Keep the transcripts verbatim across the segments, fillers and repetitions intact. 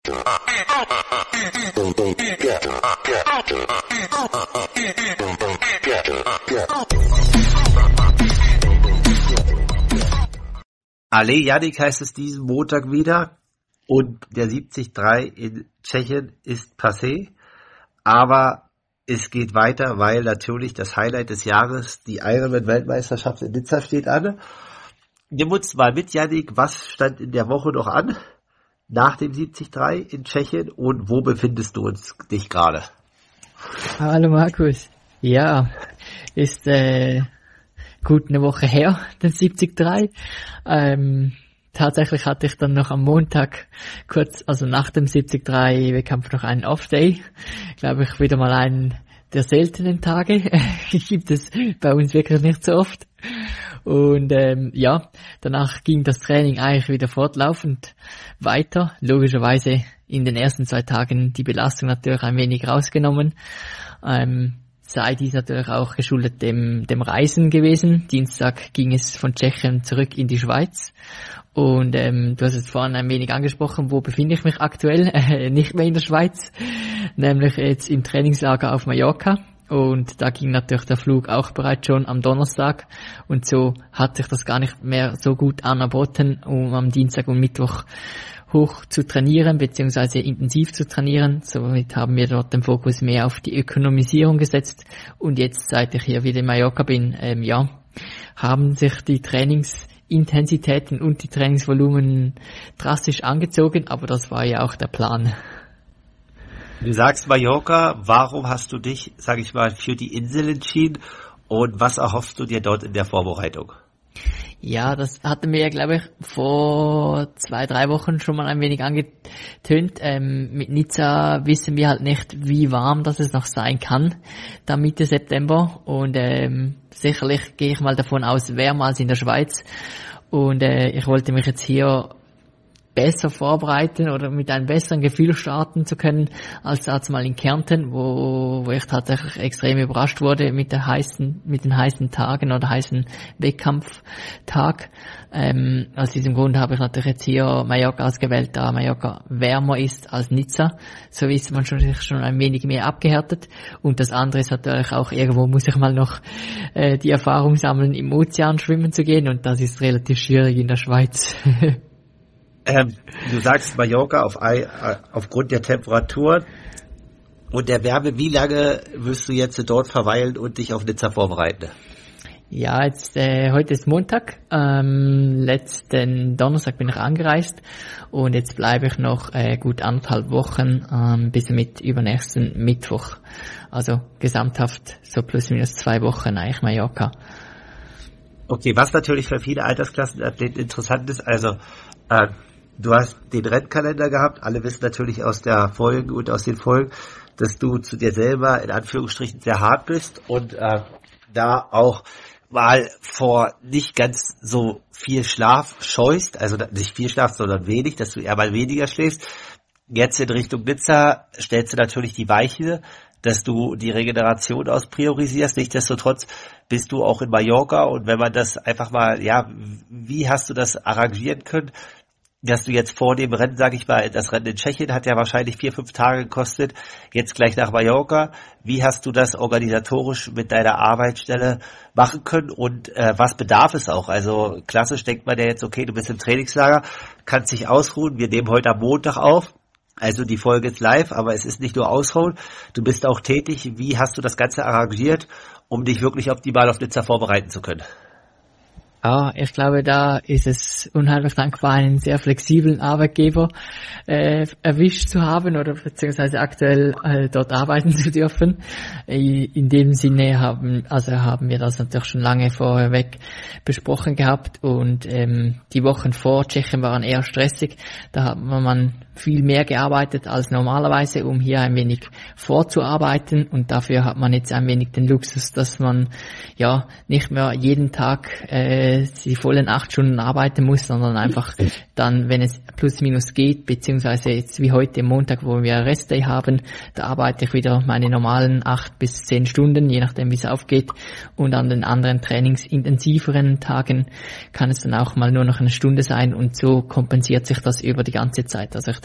Ale Janik heißt es diesen Montag wieder und der siebzig drei in Tschechien ist passé, aber es geht weiter, weil natürlich das Highlight des Jahres, die Ironman-Weltmeisterschaft in Nizza steht an. Nimm uns mal mit, Janik, was stand in der Woche noch an, nach dem siebzig drei in Tschechien und wo befindest du uns dich gerade? Hallo Markus, ja, ist äh, gut eine Woche her, den siebzig drei. Ähm, tatsächlich hatte ich dann noch am Montag kurz, also nach dem siebzig drei Wettkampf noch einen Off-Day. Glaube ich wieder mal einen der seltenen Tage. Gibt es bei uns wirklich nicht so oft. Und ähm, ja, danach ging das Training eigentlich wieder fortlaufend weiter. Logischerweise in den ersten zwei Tagen die Belastung natürlich ein wenig rausgenommen. Ähm, sei dies natürlich auch geschuldet dem, dem Reisen gewesen. Dienstag ging es von Tschechien zurück in die Schweiz. Und ähm, du hast es vorhin ein wenig angesprochen, wo befinde ich mich aktuell? Äh, nicht mehr in der Schweiz, nämlich jetzt im Trainingslager auf Mallorca. Und da ging natürlich der Flug auch bereits schon am Donnerstag. Und so hat sich das gar nicht mehr so gut anerboten, um am Dienstag und Mittwoch hoch zu trainieren, beziehungsweise intensiv zu trainieren. Somit haben wir dort den Fokus mehr auf die Ökonomisierung gesetzt. Und jetzt, seit ich hier wieder in Mallorca bin, ähm, ja, haben sich die Trainingsintensitäten und die Trainingsvolumen drastisch angezogen, aber das war ja auch der Plan. Du sagst Mallorca, warum hast du dich, sag ich mal, für die Insel entschieden und was erhoffst du dir dort in der Vorbereitung? Ja, das hatten wir ja, glaube ich, vor zwei, drei Wochen schon mal ein wenig angetönt. Ähm, mit Nizza wissen wir halt nicht, wie warm das es noch sein kann, da Mitte September. Und ähm, sicherlich gehe ich mal davon aus, wärmer als in der Schweiz. Und äh, ich wollte mich jetzt hier besser vorbereiten oder mit einem besseren Gefühl starten zu können als als mal in Kärnten, wo, wo ich tatsächlich extrem überrascht wurde mit der heißen, mit den heißen Tagen oder heißen Wettkampftag. Ähm, aus diesem Grund habe ich natürlich jetzt hier Mallorca ausgewählt, da Mallorca wärmer ist als Nizza. So ist man schon, sich schon ein wenig mehr abgehärtet. Und das andere ist natürlich auch, irgendwo muss ich mal noch äh, die Erfahrung sammeln, im Ozean schwimmen zu gehen, und das ist relativ schwierig in der Schweiz. Ähm, du sagst Mallorca auf, aufgrund der Temperatur und der Wärme. Wie lange wirst du jetzt dort verweilen und dich auf Nizza vorbereiten? Ja, jetzt äh, heute ist Montag. Ähm, letzten Donnerstag bin ich angereist und jetzt bleibe ich noch äh, gut anderthalb Wochen ähm, bis mit übernächsten Mittwoch. Also gesamthaft so plus minus zwei Wochen eigentlich Mallorca. Okay, was natürlich für viele Altersklassenathleten interessant ist, also äh, du hast den Rennkalender gehabt, alle wissen natürlich aus der Folge und aus den Folgen, dass du zu dir selber in Anführungsstrichen sehr hart bist und äh, da auch mal vor nicht ganz so viel Schlaf scheust, also nicht viel Schlaf, sondern wenig, dass du eher mal weniger schläfst. Jetzt in Richtung Nizza stellst du natürlich die Weiche, dass du die Regeneration auspriorisierst. Nichtsdestotrotz bist du auch in Mallorca, und wenn man das einfach mal, ja, wie hast du das arrangieren können, dass du jetzt vor dem Rennen, sage ich mal, das Rennen in Tschechien hat ja wahrscheinlich vier, fünf Tage gekostet, jetzt gleich nach Mallorca. Wie hast du das organisatorisch mit deiner Arbeitsstelle machen können und äh, was bedarf es auch? Also klassisch denkt man ja jetzt, okay, du bist im Trainingslager, kannst dich ausruhen. Wir nehmen heute am Montag auf, also die Folge ist live, aber es ist nicht nur ausruhen, du bist auch tätig. Wie hast du das Ganze arrangiert, um dich wirklich optimal auf Nizza vorbereiten zu können? Ja, ich glaube, da ist es unheimlich dankbar, einen sehr flexiblen Arbeitgeber äh, erwischt zu haben oder beziehungsweise aktuell äh, dort arbeiten zu dürfen. In dem Sinne haben also haben wir das natürlich schon lange vorweg besprochen gehabt, und ähm, die Wochen vor Tschechien waren eher stressig. Da hat man viel mehr gearbeitet als normalerweise, um hier ein wenig vorzuarbeiten, und dafür hat man jetzt ein wenig den Luxus, dass man ja nicht mehr jeden Tag äh, die vollen acht Stunden arbeiten muss, sondern einfach dann, wenn es plus minus geht, beziehungsweise jetzt wie heute Montag, wo wir Restday haben, da arbeite ich wieder meine normalen acht bis zehn Stunden, je nachdem wie es aufgeht, und an den anderen trainingsintensiveren Tagen kann es dann auch mal nur noch eine Stunde sein, und so kompensiert sich das über die ganze Zeit. Also ich denke,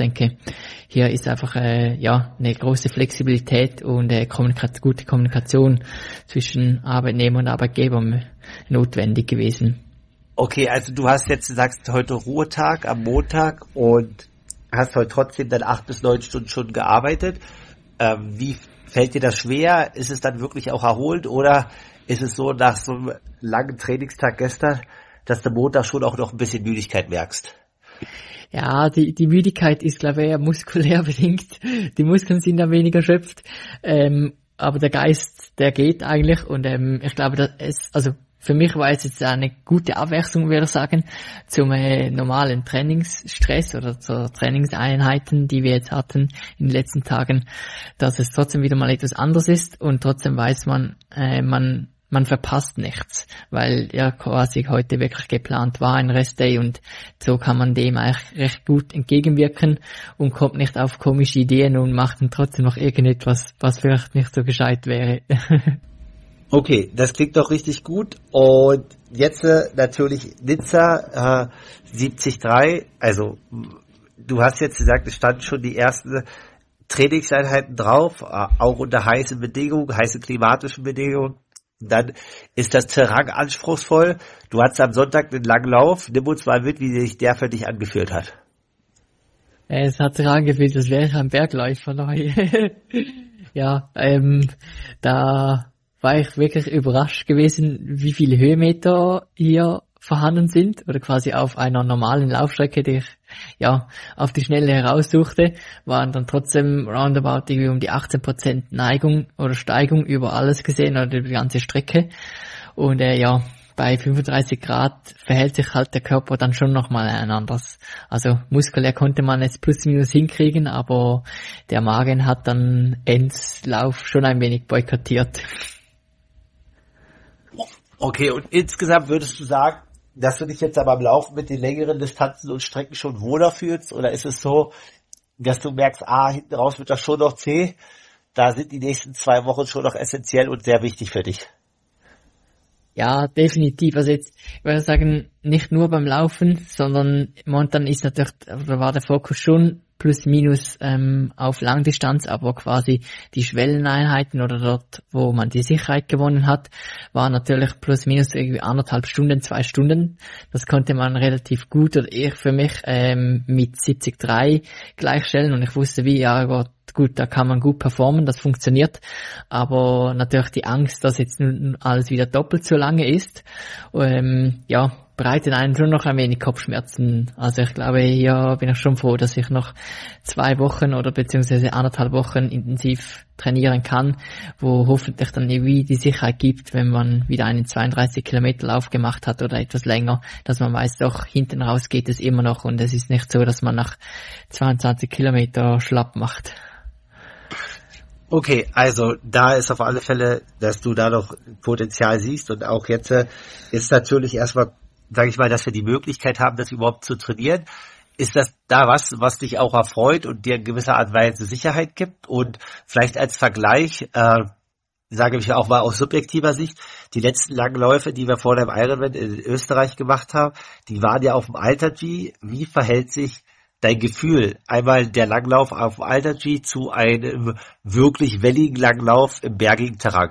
denke, hier ist einfach äh, ja eine große Flexibilität und äh, Kommunika- gute Kommunikation zwischen Arbeitnehmer und Arbeitgeber notwendig gewesen. Okay, also du hast jetzt, sagst heute Ruhetag am Montag und hast heute trotzdem dann acht bis neun Stunden schon gearbeitet. Ähm, wie fällt dir das schwer? Ist es dann wirklich auch erholt oder ist es so nach so einem langen Trainingstag gestern, dass du Montag schon auch noch ein bisschen Müdigkeit merkst? Ja, die, die Müdigkeit ist, glaube ich, eher muskulär bedingt. Die Muskeln sind da weniger erschöpft. Ähm, aber der Geist, der geht eigentlich. Und ähm, ich glaube, dass es, also für mich war es jetzt eine gute Abwechslung, würde ich sagen, zum äh, normalen Trainingsstress oder zur Trainingseinheiten, die wir jetzt hatten in den letzten Tagen, dass es trotzdem wieder mal etwas anderes ist und trotzdem weiß man, äh, man man verpasst nichts, weil ja quasi heute wirklich geplant war, ein Restday, und so kann man dem eigentlich recht gut entgegenwirken und kommt nicht auf komische Ideen und macht dann trotzdem noch irgendetwas, was vielleicht nicht so gescheit wäre. Okay, das klingt doch richtig gut. Und jetzt äh, natürlich Nizza äh, siebzig drei, also du hast jetzt gesagt, es standen schon die ersten Trainingseinheiten drauf, äh, auch unter heißen Bedingungen, heißen klimatischen Bedingungen. Dann ist das Terrain anspruchsvoll. Du hattest am Sonntag einen langen Lauf. Nimm uns mal mit, wie sich der für dich angefühlt hat. Es hat sich angefühlt, als wäre ich ein Bergläufer neu. Ja, ähm, da war ich wirklich überrascht gewesen, wie viele Höhenmeter hier vorhanden sind, oder quasi auf einer normalen Laufstrecke, die ich ja auf die Schnelle heraussuchte, waren dann trotzdem roundabout irgendwie um die achtzehn Prozent Neigung oder Steigung über alles gesehen oder über die ganze Strecke. Und äh, ja, bei fünfunddreißig Grad verhält sich halt der Körper dann schon nochmal ein anderes. Also muskulär konnte man jetzt plus minus hinkriegen, aber der Magen hat dann Endlauf schon ein wenig boykottiert. Okay, und insgesamt würdest du sagen, dass du dich jetzt aber am Laufen mit den längeren Distanzen und Strecken schon wohler fühlst? Oder ist es so, dass du merkst, ah, hinten raus wird das schon noch zäh, da sind die nächsten zwei Wochen schon noch essentiell und sehr wichtig für dich? Ja, definitiv. Also jetzt, ich würde sagen, nicht nur beim Laufen, sondern momentan ist natürlich, oder war der Fokus schon plus minus ähm, auf Langdistanz, aber quasi die Schwelleneinheiten oder dort, wo man die Sicherheit gewonnen hat, war natürlich plus minus irgendwie anderthalb Stunden, zwei Stunden. Das konnte man relativ gut, oder ich für mich ähm, mit siebzig drei gleichstellen, und ich wusste wie, ja Gott, gut, da kann man gut performen, das funktioniert, aber natürlich die Angst, dass jetzt nun alles wieder doppelt so lange ist, ähm, ja, bereitet einen schon noch ein wenig Kopfschmerzen. Also ich glaube, hier bin ich schon froh, dass ich noch zwei Wochen oder beziehungsweise anderthalb Wochen intensiv trainieren kann, wo hoffentlich dann irgendwie die Sicherheit gibt, wenn man wieder einen zweiunddreißig Kilometer Lauf gemacht hat oder etwas länger, dass man weiß, doch hinten raus geht es immer noch, und es ist nicht so, dass man nach zweiundzwanzig Kilometer schlapp macht. Okay, also da ist auf alle Fälle, dass du da noch Potenzial siehst, und auch jetzt äh, ist natürlich erstmal, sage ich mal, dass wir die Möglichkeit haben, das überhaupt zu trainieren. Ist das da was, was dich auch erfreut und dir in gewisser Art und Weise Sicherheit gibt? Und vielleicht als Vergleich, äh, sage ich auch mal aus subjektiver Sicht, die letzten langen Läufe, die wir vor dem Ironman in Österreich gemacht haben, die waren ja auf dem Alter-G. Wie verhält sich dein Gefühl, einmal der Langlauf auf dem Alter-G zu einem wirklich welligen Langlauf im bergigen Terrain?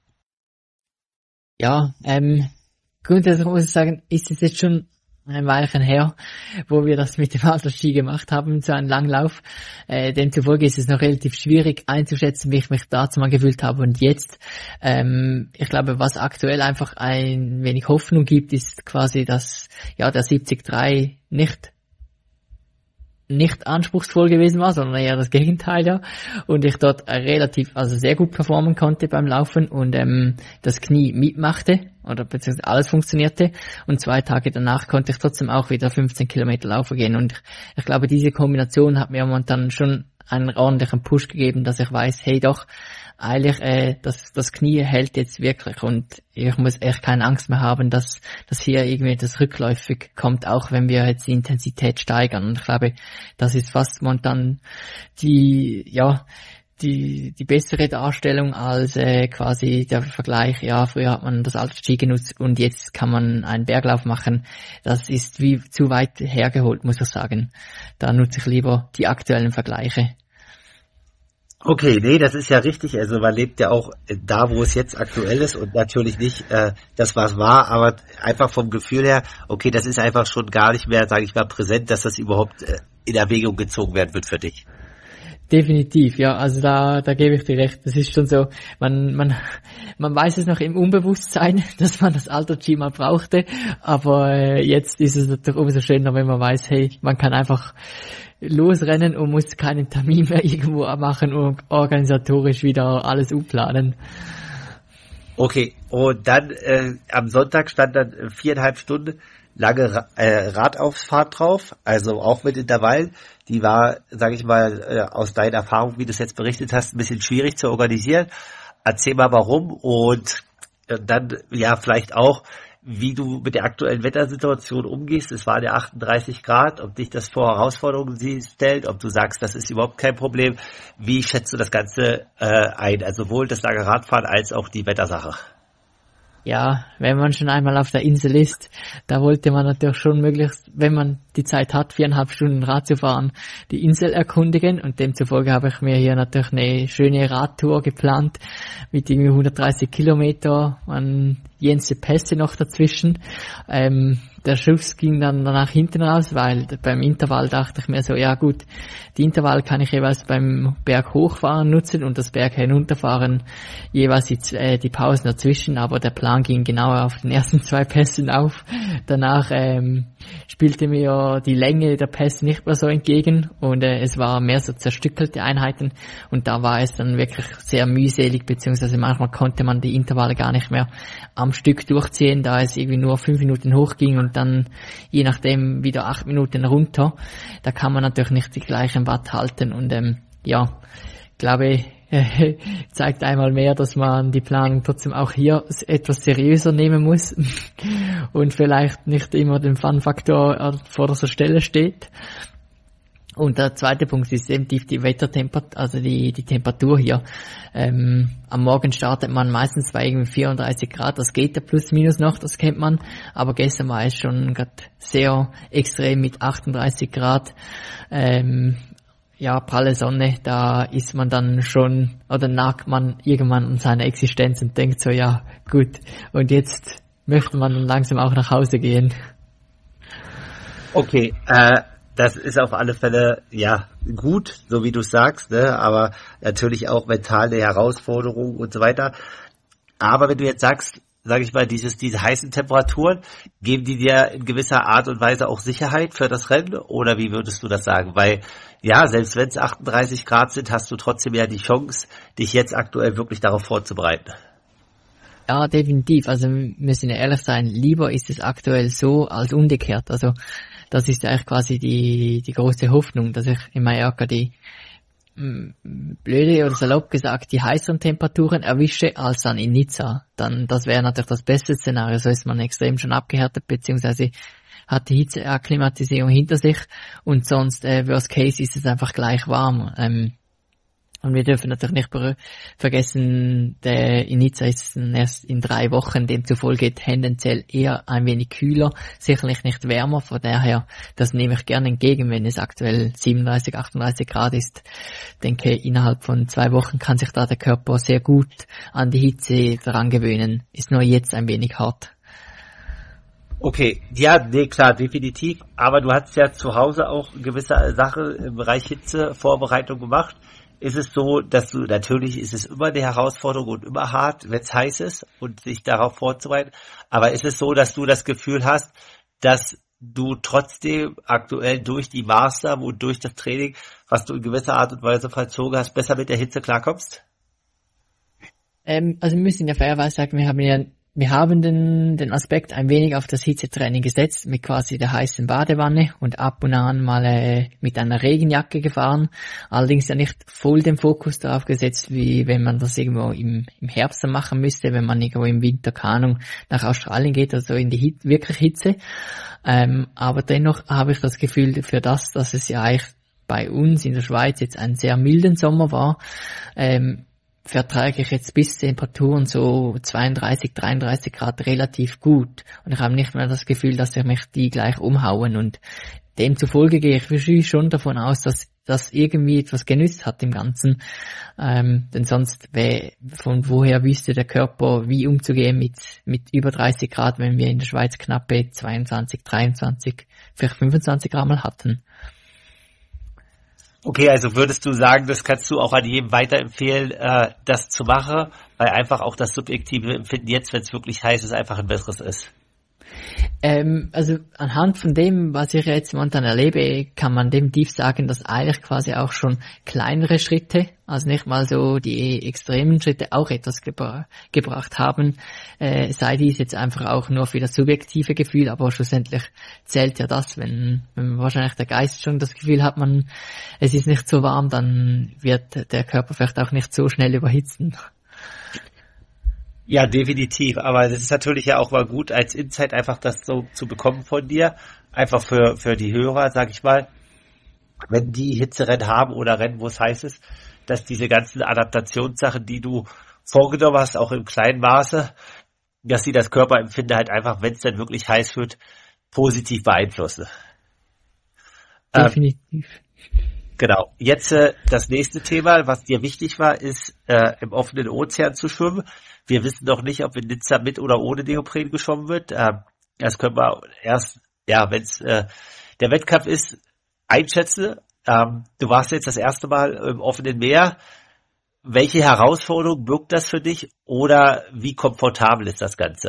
Ja, ähm, grundsätzlich muss ich sagen, ist es jetzt schon ein Weilchen her, wo wir das mit dem Alter-Ski gemacht haben, so einen Langlauf. Äh, demzufolge ist es noch relativ schwierig einzuschätzen, wie ich mich dazu mal gefühlt habe und jetzt. Ähm, ich glaube, was aktuell einfach ein wenig Hoffnung gibt, ist quasi, dass ja der siebzig drei nicht nicht anspruchsvoll gewesen war, sondern eher das Gegenteil, ja. Und ich dort relativ, also sehr gut performen konnte beim Laufen und ähm, das Knie mitmachte oder beziehungsweise alles funktionierte. Und zwei Tage danach konnte ich trotzdem auch wieder fünfzehn Kilometer laufen gehen. Und ich, ich glaube, diese Kombination hat mir momentan schon einen ordentlichen Push gegeben, dass ich weiß, hey doch, eigentlich äh, das das Knie hält jetzt wirklich und ich muss echt keine Angst mehr haben, dass dass hier irgendwie das rückläufig kommt, auch wenn wir jetzt die Intensität steigern. Und ich glaube, das ist fast momentan die ja die die bessere Darstellung als äh, quasi der Vergleich, ja, früher hat man das alte Ski genutzt und jetzt kann man einen Berglauf machen. Das ist wie zu weit hergeholt, muss ich sagen. Da nutze ich lieber die aktuellen Vergleiche. Okay, nee, das ist ja richtig. Also man lebt ja auch da, wo es jetzt aktuell ist und natürlich nicht äh, das, was war, aber einfach vom Gefühl her, okay, das ist einfach schon gar nicht mehr, sage ich mal, präsent, dass das überhaupt äh, in Erwägung gezogen werden wird für dich. Definitiv, ja, also da, da gebe ich dir recht. Das ist schon so, man, man, man weiß es noch im Unbewusstsein, dass man das alte Ski mal brauchte, aber äh, jetzt ist es natürlich umso schöner, wenn man weiß, hey, man kann einfach losrennen und muss keinen Termin mehr irgendwo machen und organisatorisch wieder alles umplanen. Okay, und dann äh, am Sonntag stand dann viereinhalb Stunden lange Ra- äh, Radaufsfahrt drauf, also auch mit Intervallen. Die war, sage ich mal, äh, aus deiner Erfahrung, wie du es jetzt berichtet hast, ein bisschen schwierig zu organisieren. Erzähl mal warum und äh, dann ja vielleicht auch, wie du mit der aktuellen Wettersituation umgehst. Es waren ja achtunddreißig Grad, ob dich das vor Herausforderungen stellt, ob du sagst, das ist überhaupt kein Problem. Wie schätzt du das Ganze äh, ein? Also sowohl das lange Radfahren als auch die Wettersache. Ja, wenn man schon einmal auf der Insel ist, da wollte man natürlich schon möglichst, wenn man die Zeit hat, viereinhalb Stunden Rad zu fahren, die Insel erkundigen und demzufolge habe ich mir hier natürlich eine schöne Radtour geplant mit irgendwie hundertdreißig Kilometer an jenste Pässe noch dazwischen. Ähm, der Schuss ging dann nach hinten raus, weil beim Intervall dachte ich mir so, ja gut, die Intervall kann ich jeweils beim Berg hochfahren nutzen und das Berg hinunterfahren jeweils die, äh, die Pausen dazwischen, aber der Plan ging genau auf den ersten zwei Pässen auf. Danach ähm, spielte mir die Länge der Pässe nicht mehr so entgegen und äh, es war mehr so zerstückelte Einheiten und da war es dann wirklich sehr mühselig, beziehungsweise manchmal konnte man die Intervalle gar nicht mehr am Stück durchziehen, da es irgendwie nur fünf Minuten hochging und dann je nachdem wieder acht Minuten runter. Da kann man natürlich nicht die gleichen Watt halten und ähm, ja, glaube äh, zeigt einmal mehr, dass man die Planung trotzdem auch hier etwas seriöser nehmen muss und vielleicht nicht immer den Fun-Faktor an vorderster Stelle steht. Und der zweite Punkt ist eben die, die Wettertemperatur, also die, die Temperatur hier. Ähm, am Morgen startet man meistens bei irgendwie vierunddreißig Grad, das geht ja plus minus noch, das kennt man. Aber gestern war es schon gerade sehr extrem mit achtunddreißig Grad. Ähm, ja, pralle Sonne, da ist man dann schon, oder nagt man irgendwann an seine Existenz und denkt so, ja, gut, und jetzt möchte man dann langsam auch nach Hause gehen. Okay, äh, das ist auf alle Fälle, ja, gut, so wie du sagst, ne, aber natürlich auch mentale Herausforderungen und so weiter. Aber wenn du jetzt sagst, sage ich mal, dieses, diese heißen Temperaturen, geben die dir in gewisser Art und Weise auch Sicherheit für das Rennen? Oder wie würdest du das sagen? Weil, ja, selbst wenn es achtunddreißig Grad sind, hast du trotzdem ja die Chance, dich jetzt aktuell wirklich darauf vorzubereiten. Ja, definitiv. Also, wir müssen ja ehrlich sein, lieber ist es aktuell so als umgekehrt. Also, das ist eigentlich quasi die, die große Hoffnung, dass ich in Mallorca die blöde oder salopp gesagt die heißeren Temperaturen erwische als dann in Nizza. Dann, das wäre natürlich das beste Szenario. So ist man extrem schon abgehärtet, beziehungsweise hat die Hitzeakklimatisierung hinter sich und sonst, äh, worst case, ist es einfach gleich warm. Ähm, Und wir dürfen natürlich nicht vergessen, der in Nizza ist es erst in drei Wochen, demzufolge tendenziell eher ein wenig kühler, sicherlich nicht wärmer, von daher, das nehme ich gerne entgegen, wenn es aktuell siebenunddreißig, achtunddreißig Grad ist. Ich denke, innerhalb von zwei Wochen kann sich da der Körper sehr gut an die Hitze daran gewöhnen, ist nur jetzt ein wenig hart. Okay, ja, nee, klar, definitiv, aber du hast ja zu Hause auch gewisse Sachen im Bereich Hitzevorbereitung gemacht. Ist es so, dass du, natürlich ist es immer eine Herausforderung und immer hart, wenn es heiß ist und sich darauf vorzubereiten, aber ist es so, dass du das Gefühl hast, dass du trotzdem aktuell durch die Maßnahmen und durch das Training, was du in gewisser Art und Weise vollzogen hast, besser mit der Hitze klarkommst? Ähm, also wir müssen ja fairerweise sagen, wir haben ja Wir haben den, den Aspekt ein wenig auf das Hitzetraining gesetzt, mit quasi der heißen Badewanne und ab und an mal äh, mit einer Regenjacke gefahren. Allerdings ja nicht voll den Fokus darauf gesetzt, wie wenn man das irgendwo im, im Herbst machen müsste, wenn man irgendwo im Winter, keine Ahnung, nach Australien geht, also in die Hit, wirklich Hitze. Ähm, aber dennoch habe ich das Gefühl für das, dass es ja eigentlich bei uns in der Schweiz jetzt einen sehr milden Sommer war, ähm, vertrage ich jetzt bis Temperaturen so zweiunddreißig, dreiunddreißig Grad relativ gut. Und ich habe nicht mehr das Gefühl, dass ich mich die gleich umhauen. Und demzufolge gehe ich schon davon aus, dass das irgendwie etwas genützt hat im Ganzen. Ähm, denn sonst, wär, von woher wüsste der Körper, wie umzugehen mit, mit über dreißig Grad, wenn wir in der Schweiz knappe zweiundzwanzig, dreiundzwanzig, vielleicht fünfundzwanzig Grad mal hatten. Okay, also würdest du sagen, das kannst du auch an jedem weiterempfehlen, äh, das zu machen, weil einfach auch das subjektive Empfinden jetzt, wenn es wirklich heiß ist, einfach ein besseres ist? Ähm, also anhand von dem, was ich jetzt momentan erlebe, kann man definitiv sagen, dass eigentlich quasi auch schon kleinere Schritte, also nicht mal so die extremen Schritte, auch etwas gebra- gebracht haben. Äh, sei dies jetzt einfach auch nur für das subjektive Gefühl, aber schlussendlich zählt ja das, wenn, wenn wahrscheinlich der Geist schon das Gefühl hat, man, es ist nicht so warm, dann wird der Körper vielleicht auch nicht so schnell überhitzen. Ja, definitiv. Aber es ist natürlich ja auch mal gut, als Insight einfach das so zu bekommen von dir. Einfach für, für die Hörer, sag ich mal. Wenn die Hitzerennen haben oder Rennen, wo es heiß ist, dass diese ganzen Adaptationssachen, die du vorgenommen hast, auch im kleinen Maße, dass sie das Körperempfinden halt einfach, wenn es dann wirklich heiß wird, positiv beeinflussen. Definitiv. Ähm, genau. Jetzt äh, das nächste Thema, was dir wichtig war, ist äh, im offenen Ozean zu schwimmen. Wir wissen noch nicht, ob in Nizza mit oder ohne Neopren geschwommen wird. Ähm, das können wir erst, ja, wenn es äh, der Wettkampf ist, einschätzen. Ähm, du warst jetzt das erste Mal im offenen Meer. Welche Herausforderung birgt das für dich oder wie komfortabel ist das Ganze?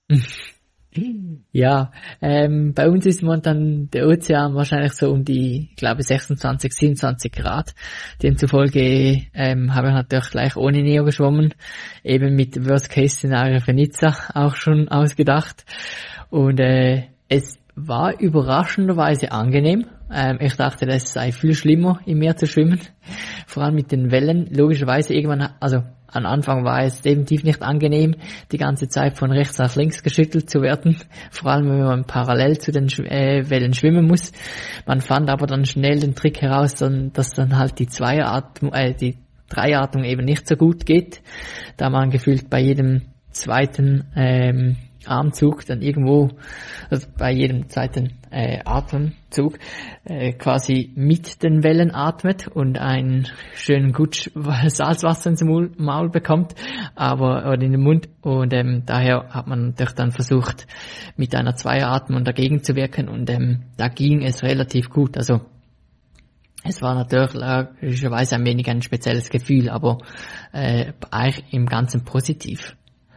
Ja, ähm, bei uns ist momentan der Ozean wahrscheinlich so um die, ich glaube, sechsundzwanzig, siebenundzwanzig Grad. Demzufolge ähm, habe ich natürlich gleich ohne Neo geschwommen, eben mit Worst-Case-Szenario für Nizza auch schon ausgedacht. Und äh, es war überraschenderweise angenehm. Ähm, ich dachte, es sei viel schlimmer, im Meer zu schwimmen, vor allem mit den Wellen. Logischerweise irgendwann, also am Anfang war es definitiv nicht angenehm, die ganze Zeit von rechts nach links geschüttelt zu werden, vor allem wenn man parallel zu den äh, Wellen schwimmen muss. Man fand aber dann schnell den Trick heraus, dann, dass dann halt die Zweieratmung, äh, die Dreiatmung eben nicht so gut geht, da man gefühlt bei jedem zweiten ähm, Armzug dann irgendwo, also bei jedem zweiten äh, Atemzug äh, quasi mit den Wellen atmet und einen schönen Gutsch Salzwasser ins Maul, Maul bekommt, aber oder in den Mund, und ähm, daher hat man natürlich dann versucht, mit einer Zweieratmung dagegen zu wirken, und ähm, da ging es relativ gut. Also es war natürlich logischerweise ein wenig ein spezielles Gefühl, aber äh, eigentlich im Ganzen positiv.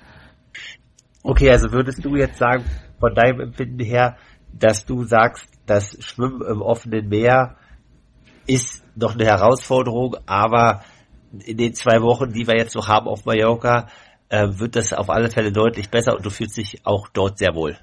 Okay, also würdest du jetzt sagen, von deinem Empfinden her, dass du sagst, das Schwimmen im offenen Meer ist noch eine Herausforderung, aber in den zwei Wochen, die wir jetzt noch haben auf Mallorca, äh, wird das auf alle Fälle deutlich besser und du fühlst dich auch dort sehr wohl.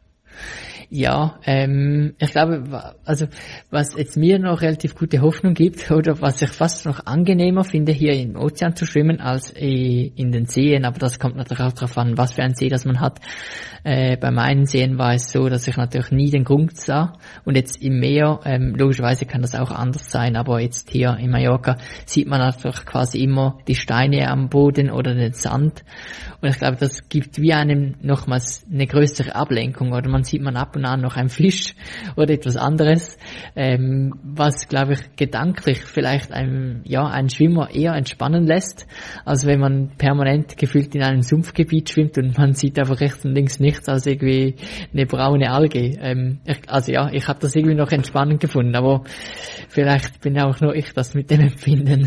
Ja, ähm, ich glaube, also was jetzt mir noch relativ gute Hoffnung gibt, oder was ich fast noch angenehmer finde, hier im Ozean zu schwimmen als äh, in den Seen, aber das kommt natürlich auch darauf an, was für ein See das man hat. Äh, bei meinen Seen war es so, dass ich natürlich nie den Grund sah, und jetzt im Meer, ähm, logischerweise kann das auch anders sein, aber jetzt hier in Mallorca sieht man einfach quasi immer die Steine am Boden oder den Sand, und ich glaube, das gibt wie einem nochmals eine größere Ablenkung, oder man sieht man ab und an noch ein Fisch oder etwas anderes, ähm, was, glaube ich, gedanklich vielleicht einem, ja, einen Schwimmer eher entspannen lässt, als wenn man permanent gefühlt in einem Sumpfgebiet schwimmt und man sieht einfach rechts und links nichts als irgendwie eine braune Alge. Ähm, ich, also ja, ich habe das irgendwie noch entspannend gefunden, aber vielleicht bin auch nur ich das mit dem Empfinden.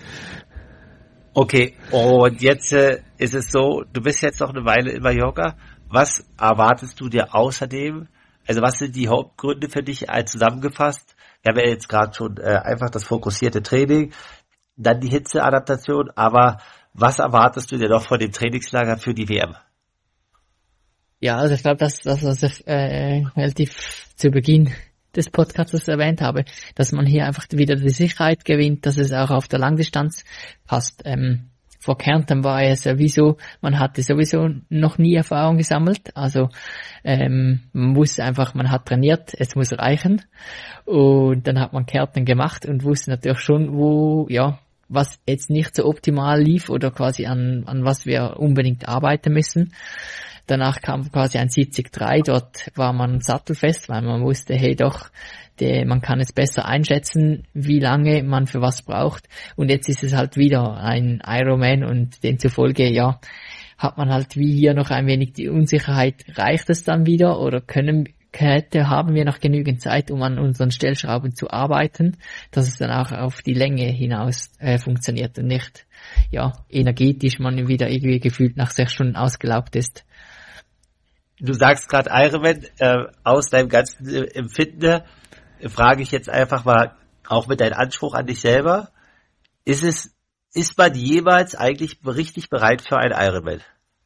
Okay, und jetzt äh, ist es so, du bist jetzt noch eine Weile in Mallorca. Was erwartest du dir außerdem? Also was sind die Hauptgründe für dich äh, zusammengefasst? Wir haben ja jetzt gerade schon äh, einfach das fokussierte Training, dann die Hitzeadaptation, aber was erwartest du dir noch von dem Trainingslager für die W M? Ja, also ich glaube, das, das, was ich äh, relativ zu Beginn des Podcasts erwähnt habe, dass man hier einfach wieder die Sicherheit gewinnt, dass es auch auf der Langdistanz passt. Ähm, vor Kärnten war ja sowieso, man hatte sowieso noch nie Erfahrung gesammelt. Also ähm, man wusste einfach, man hat trainiert, es muss reichen. Und dann hat man Kärnten gemacht und wusste natürlich schon, wo, ja, was jetzt nicht so optimal lief oder quasi an, an was wir unbedingt arbeiten müssen. Danach kam quasi ein siebzig drei, dort war man sattelfest, weil man wusste, hey doch, die, man kann es besser einschätzen, wie lange man für was braucht. Und jetzt ist es halt wieder ein Ironman und demzufolge, ja, hat man halt wie hier noch ein wenig die Unsicherheit, reicht es dann wieder oder können, hätte, haben wir noch genügend Zeit, um an unseren Stellschrauben zu arbeiten, dass es dann auch auf die Länge hinaus äh, funktioniert und nicht, ja, energetisch man wieder irgendwie gefühlt nach sechs Stunden ausgelaugt ist. Du sagst gerade Ironman, äh, aus deinem ganzen äh, Empfinden, äh, frage ich jetzt einfach mal, auch mit deinem Anspruch an dich selber, ist es, ist man jemals eigentlich richtig bereit für einen Ironman?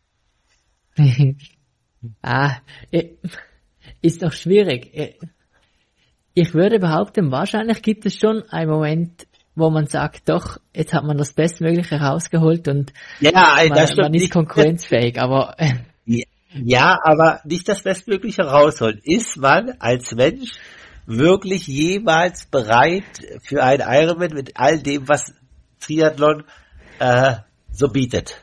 ah, ist doch schwierig. Ich würde behaupten, wahrscheinlich gibt es schon einen Moment, wo man sagt, doch, jetzt hat man das Bestmögliche rausgeholt und ja, man, das man ist konkurrenzfähig, aber ja. Ja, aber nicht das Bestmögliche rausholen. Ist man als Mensch wirklich jemals bereit für einen Ironman mit all dem, was Triathlon äh, so bietet?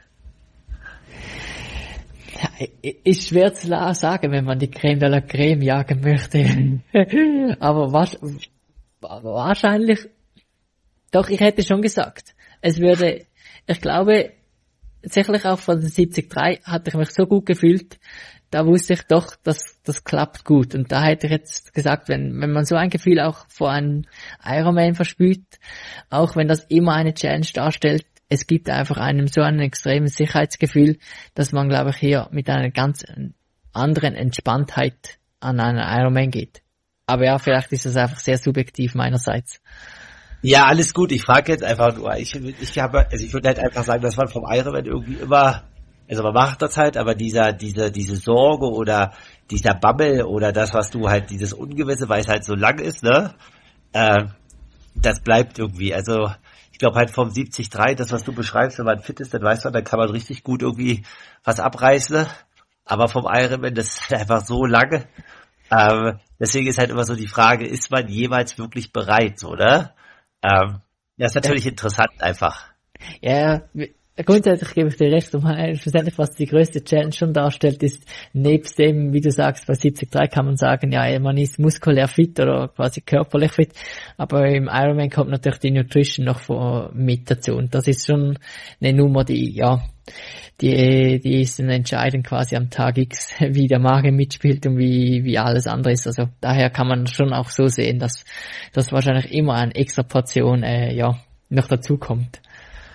Ja, ist schwer zu sagen, wenn man die Creme de la Creme jagen möchte. Aber was, wahrscheinlich, doch, ich hätte schon gesagt, es würde, ich glaube, tatsächlich auch von der siebzig drei hatte ich mich so gut gefühlt, da wusste ich doch, dass das klappt gut. Und da hätte ich jetzt gesagt, wenn wenn man so ein Gefühl auch vor einem Ironman verspürt, auch wenn das immer eine Challenge darstellt, es gibt einfach einem so ein extremes Sicherheitsgefühl, dass man, glaube ich, hier mit einer ganz anderen Entspanntheit an einen Ironman geht. Aber ja, vielleicht ist das einfach sehr subjektiv meinerseits. Ja, alles gut. Ich frage jetzt einfach nur. Ich, ich habe, also ich würde halt einfach sagen, dass man vom Ironman irgendwie immer, also man macht das halt, aber dieser, diese, diese Sorge oder dieser Bammel oder das, was du halt, dieses Ungewisse, weil es halt so lang ist, ne, äh, das bleibt irgendwie. Also ich glaube halt vom siebzig drei, das, was du beschreibst, wenn man fit ist, dann weiß man, dann kann man richtig gut irgendwie was abreißen. Ne? Aber vom Ironman, das ist halt einfach so lange. Ähm, deswegen ist halt immer so die Frage, ist man jemals wirklich bereit, oder? Ähm, ja, ist natürlich ja interessant einfach. Ja, grundsätzlich gebe ich dir recht, und schlussendlich, was die größte Challenge schon darstellt, ist, nebst dem, wie du sagst, bei siebzig drei kann man sagen, ja, man ist muskulär fit oder quasi körperlich fit, aber im Ironman kommt natürlich die Nutrition noch vor, mit dazu, und das ist schon eine Nummer, die, ja, die, die ist entscheidend quasi am Tag X, wie der Magen mitspielt und wie, wie alles andere ist. Also daher kann man schon auch so sehen, dass, dass wahrscheinlich immer eine extra Portion, äh, ja, noch dazu kommt.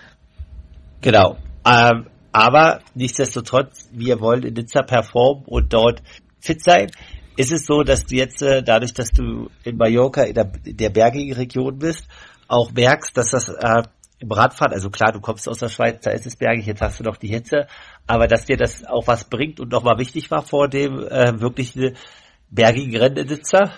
Genau. Ähm, aber nichtsdestotrotz, wir wollen in Nizza performen und dort fit sein. Ist es so, dass du jetzt, äh, dadurch, dass du in Mallorca in der, in der bergigen Region bist, auch merkst, dass das, äh, im Radfahren, also klar, du kommst aus der Schweiz, da ist es bergig, jetzt hast du noch die Hitze, aber dass dir das auch was bringt und nochmal wichtig war vor dem äh, wirklich eine bergigen Rennen in Nizza?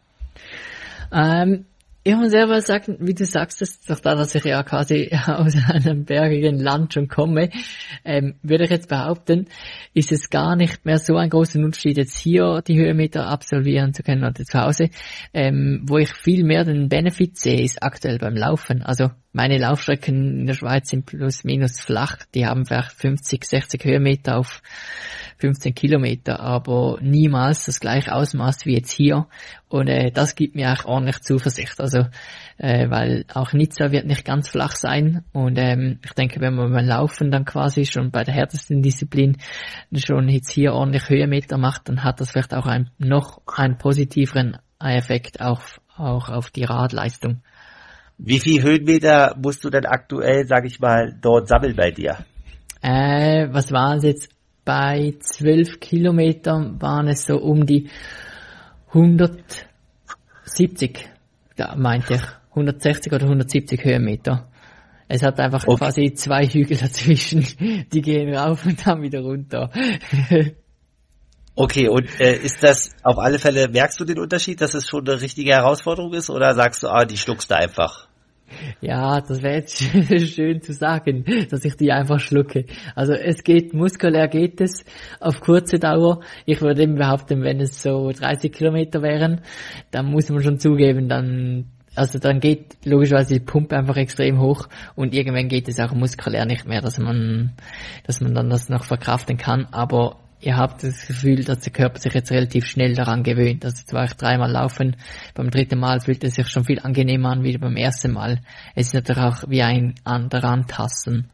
Ähm, ich muss selber sagen, wie du sagst, das ist doch da, dass ich ja quasi aus einem bergigen Land schon komme, ähm, würde ich jetzt behaupten, ist es gar nicht mehr so ein großer Unterschied, jetzt hier die Höhenmeter absolvieren zu können oder zu Hause. Ähm, wo ich viel mehr den Benefit sehe, ist aktuell beim Laufen. Also meine Laufstrecken in der Schweiz sind plus minus flach, die haben vielleicht fünfzig, sechzig Höhenmeter auf fünfzehn Kilometer, aber niemals das gleiche Ausmaß wie jetzt hier, und äh, das gibt mir auch ordentlich Zuversicht, also äh, weil auch Nizza wird nicht ganz flach sein, und ähm, ich denke, wenn man beim Laufen dann quasi schon bei der härtesten Disziplin schon jetzt hier ordentlich Höhenmeter macht, dann hat das vielleicht auch ein, noch einen positiveren Effekt auch, auch auf die Radleistung. Wie viel Höhenmeter musst du denn aktuell, sag ich mal, dort sammeln bei dir? Äh, was waren es jetzt? Bei zwölf Kilometern waren es so um die hundertsiebzig, da meinte ich, hundertsechzig oder hundertsiebzig Höhenmeter. Es hat einfach okay. quasi zwei Hügel dazwischen, die gehen rauf und dann wieder runter. Okay, und äh, ist das auf alle Fälle, merkst du den Unterschied, dass es schon eine richtige Herausforderung ist, oder sagst du, ah, die schluckst du einfach? Ja, das wäre jetzt schön zu sagen, dass ich die einfach schlucke. Also es geht, muskulär geht es auf kurze Dauer. Ich würde eben behaupten, wenn es so dreißig Kilometer wären, dann muss man schon zugeben, dann, also dann geht logischerweise die Pumpe einfach extrem hoch und irgendwann geht es auch muskulär nicht mehr, dass man, dass man dann das noch verkraften kann, aber ihr habt das Gefühl, dass der Körper sich jetzt relativ schnell daran gewöhnt. Also jetzt war ich dreimal laufen, beim dritten Mal fühlt es sich schon viel angenehmer an wie beim ersten Mal. Es ist natürlich auch wie ein daran tasten.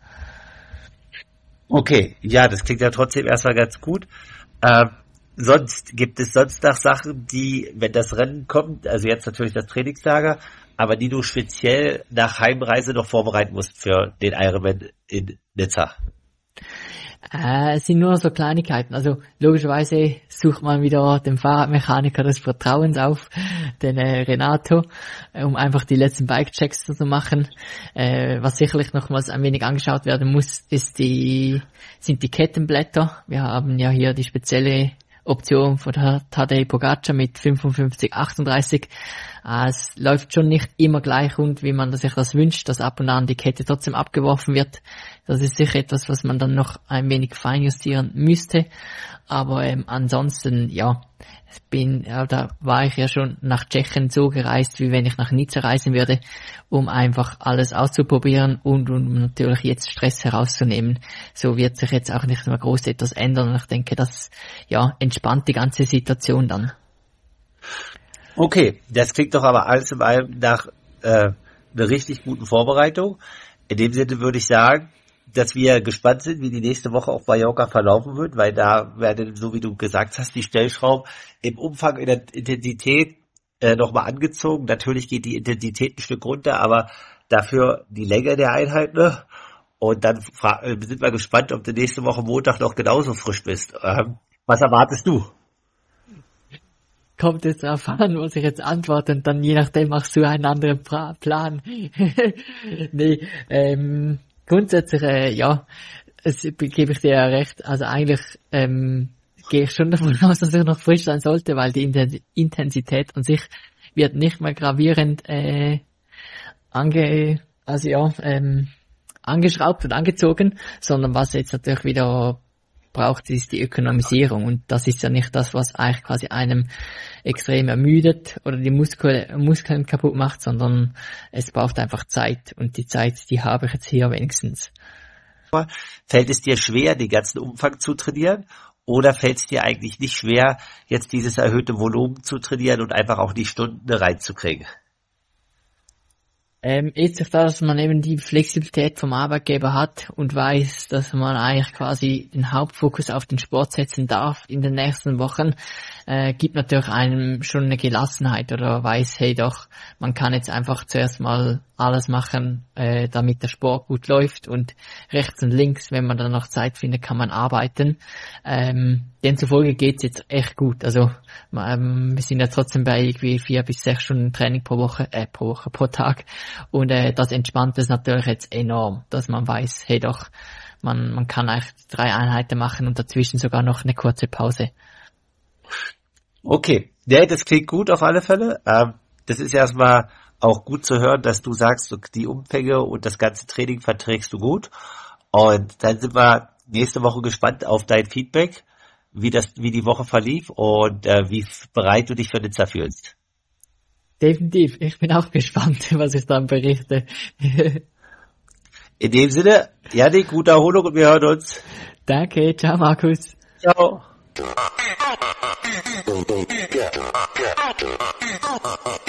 Okay, ja, das klingt ja trotzdem erstmal ganz gut. Ähm, sonst gibt es sonst noch Sachen, die, wenn das Rennen kommt, also jetzt natürlich das Trainingslager, aber die du speziell nach Heimreise noch vorbereiten musst für den Ironman in Nizza? Äh, es sind nur so Kleinigkeiten. Also logischerweise sucht man wieder den Fahrradmechaniker des Vertrauens auf, den äh, Renato, äh, um einfach die letzten Bike-Checks zu machen. Äh, was sicherlich nochmals ein wenig angeschaut werden muss, ist die, sind die Kettenblätter. Wir haben ja hier die spezielle Option von der Tadej Pogacar mit fünfundfünfzig achtunddreißig. Äh, es läuft schon nicht immer gleich rund, wie man sich das wünscht, dass ab und an die Kette trotzdem abgeworfen wird. Das ist sicher etwas, was man dann noch ein wenig feinjustieren müsste. Aber ähm, ansonsten, ja, ich bin, ja, da war ich ja schon nach Tschechien so gereist, wie wenn ich nach Nizza reisen würde, um einfach alles auszuprobieren und um natürlich jetzt Stress herauszunehmen. So wird sich jetzt auch nicht mehr groß etwas ändern. Und ich denke, das, ja, entspannt die ganze Situation dann. Okay, das klingt doch aber alles in allem nach äh, einer richtig guten Vorbereitung. In dem Sinne würde ich sagen, dass wir gespannt sind, wie die nächste Woche auf Mallorca verlaufen wird, weil da werden, so wie du gesagt hast, die Stellschrauben im Umfang, in der Intensität äh, nochmal angezogen. Natürlich geht die Intensität ein Stück runter, aber dafür die Länge der Einheit, ne? Und dann fra- äh, sind wir gespannt, ob du nächste Woche Montag noch genauso frisch bist. Ähm, was erwartest du? Kommt jetzt drauf an, was ich jetzt antworte und dann je nachdem machst du einen anderen pra- Plan. nee, ähm, grundsätzlich, äh, ja, es gebe ich dir ja recht. Also eigentlich ähm, gehe ich schon davon aus, dass ich noch frisch sein sollte, weil die Inten- Intensität an sich wird nicht mehr gravierend äh, ange, also ja, ähm, angeschraubt und angezogen, sondern was jetzt natürlich wieder braucht, ist die Ökonomisierung und das ist ja nicht das, was eigentlich quasi einem extrem ermüdet oder die Muskel, Muskeln kaputt macht, sondern es braucht einfach Zeit und die Zeit, die habe ich jetzt hier wenigstens. Fällt es dir schwer, den ganzen Umfang zu trainieren oder fällt es dir eigentlich nicht schwer, jetzt dieses erhöhte Volumen zu trainieren und einfach auch die Stunden reinzukriegen? Ähm, jetzt durch das, dass man eben die Flexibilität vom Arbeitgeber hat und weiß, dass man eigentlich quasi den Hauptfokus auf den Sport setzen darf in den nächsten Wochen, äh, gibt natürlich einem schon eine Gelassenheit oder weiß, hey doch, man kann jetzt einfach zuerst mal alles machen, äh, damit der Sport gut läuft und rechts und links, wenn man dann noch Zeit findet, kann man arbeiten. Ähm, demzufolge geht's jetzt echt gut. Also ähm, wir sind ja trotzdem bei irgendwie vier bis sechs Stunden Training pro Woche, äh, pro Woche, pro Tag und äh, das entspannt es natürlich jetzt enorm, dass man weiß, hey doch, man man kann eigentlich drei Einheiten machen und dazwischen sogar noch eine kurze Pause. Okay, ja, das klingt gut auf alle Fälle. Ähm, das ist erstmal auch gut zu hören, dass du sagst, die Umfänge und das ganze Training verträgst du gut. Und dann sind wir nächste Woche gespannt auf dein Feedback, wie das, wie die Woche verlief und äh, wie bereit du dich für Nizza fühlst. Definitiv, ich bin auch gespannt, was ich dann berichte. In dem Sinne, Janik, gute Erholung und wir hören uns. Danke, ciao Markus. Ciao.